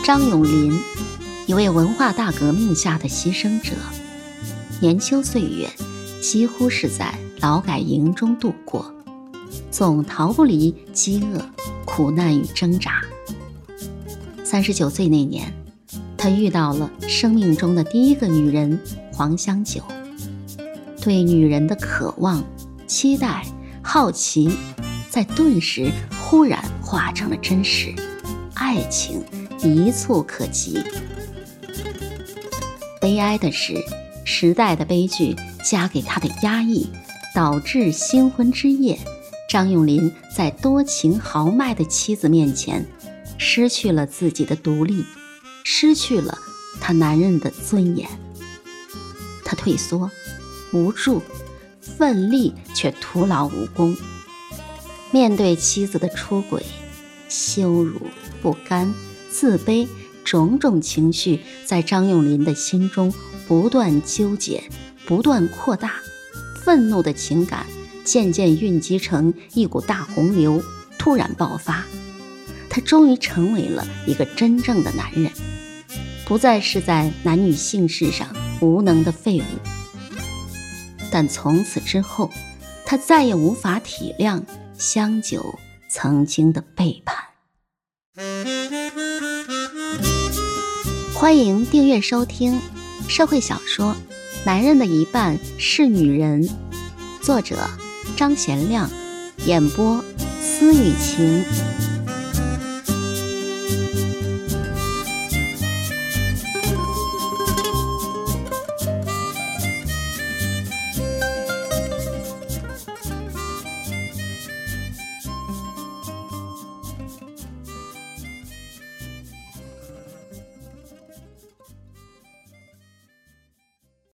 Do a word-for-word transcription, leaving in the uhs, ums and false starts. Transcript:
张永霖，一位文化大革命下的牺牲者，年秋岁月几乎是在劳改营中度过，总逃不离饥饿、苦难与挣扎。三十九岁那年，他遇到了生命中的第一个女人黄香九。对女人的渴望、期待、好奇，在顿时忽然化成了真实，爱情一触可及。悲哀的是，时代的悲剧加给他的压抑，导致新婚之夜，张永霖在多情豪迈的妻子面前失去了自己的独立，失去了他男人的尊严。他退缩、无助、奋力，却徒劳无功。面对妻子的出轨，羞辱、不甘、自卑，种种情绪在张永霖的心中不断纠结，不断扩大。愤怒的情感渐渐蕴积成一股大洪流，突然爆发。他终于成为了一个真正的男人，不再是在男女性事上无能的废物。但从此之后，他再也无法体谅香九曾经的背叛。欢迎订阅收听社会小说《男人的一半是女人》，作者张贤亮，演播司雨晴。